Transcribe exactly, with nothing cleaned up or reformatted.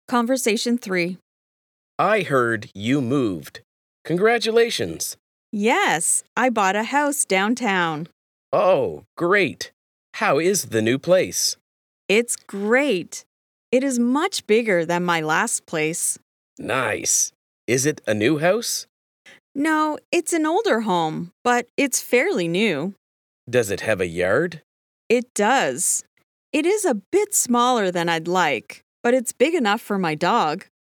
Conversation three. I heard you moved. Congratulations. Yes, I bought a house downtown. Oh, great. How is the new place? It's great. It is much bigger than my last place. Nice. Is it a new house? No, it's an older home, but it's fairly new. Does it have a yard? It does. It is a bit smaller than I'd like, but it's big enough for my dog.